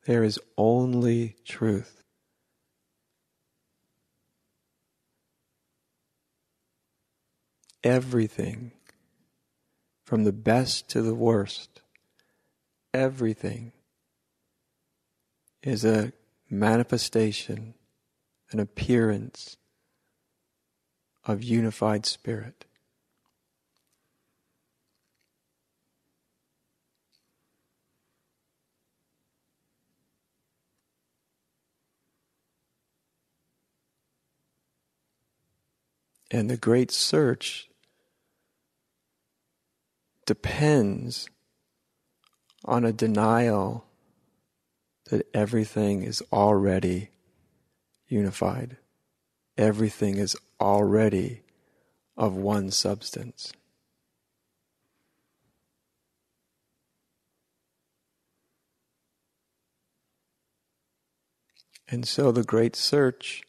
There is only truth. Everything, from the best to the worst, everything is a manifestation, an appearance of unified spirit. And the great search depends on a denial that everything is already unified. Everything is already of one substance. And so the great search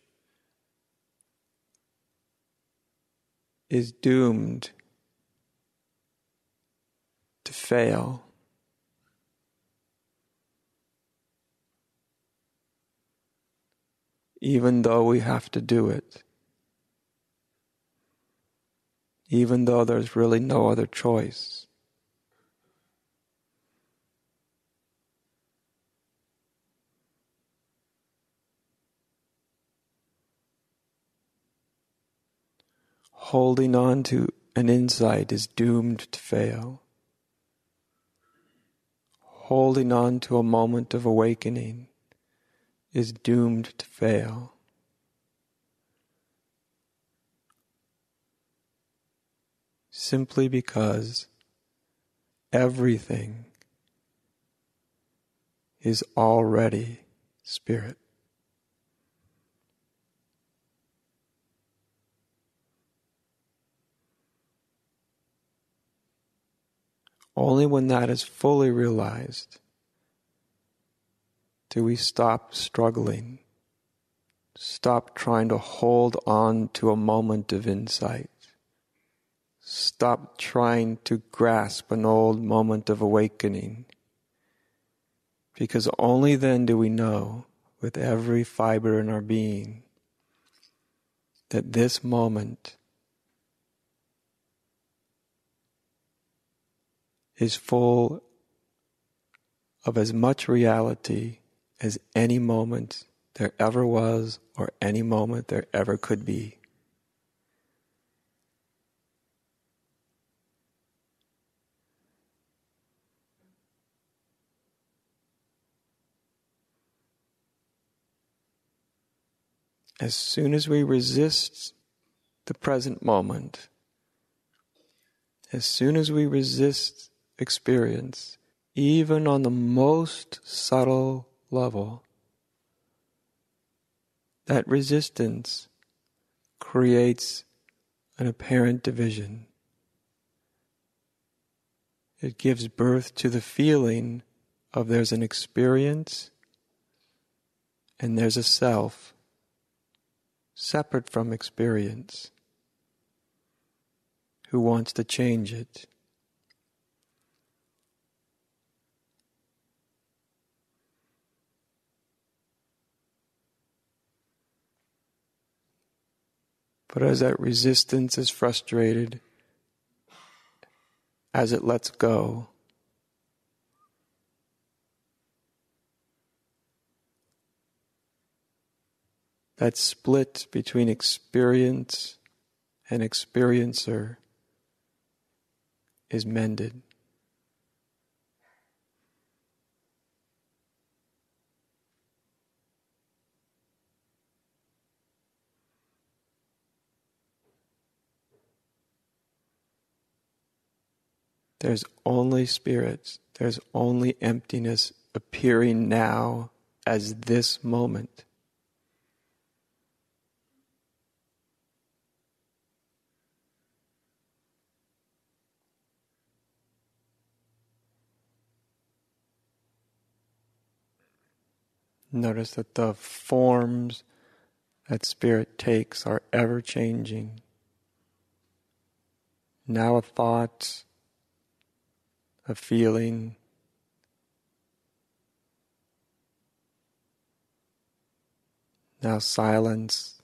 is doomed to fail. Even though we have to do it. Even though there's really no other choice. Holding on to an insight is doomed to fail. Holding on to a moment of awakening is doomed to fail. Simply because everything is already spirit. Only when that is fully realized do we stop struggling, stop trying to hold on to a moment of insight, stop trying to grasp an old moment of awakening, because only then do we know with every fiber in our being that this moment is full of as much reality as any moment there ever was or any moment there ever could be. As soon as we resist the present moment, as soon as we resist experience, even on the most subtle level, that resistance creates an apparent division. It gives birth to the feeling of there's an experience and there's a self separate from experience who wants to change it. But as that resistance is frustrated, as it lets go, that split between experience and experiencer is mended. There's only spirit, there's only emptiness appearing now as this moment. Notice that the forms that spirit takes are ever changing. Now a thought, a feeling, Now silence,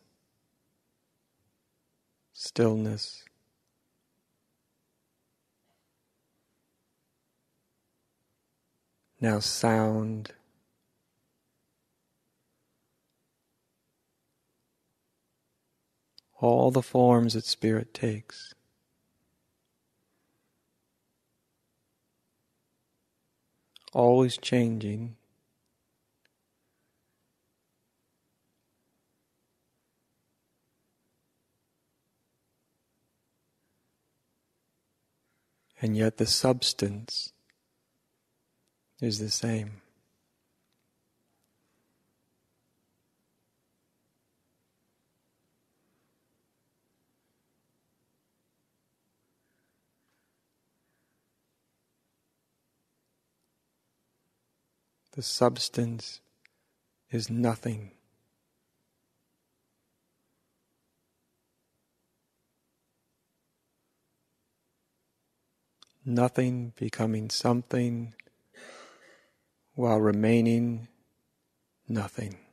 stillness. Now sound. All the forms that spirit takes. Always changing. And yet the substance is the same. The substance is nothing. Nothing becoming something while remaining nothing.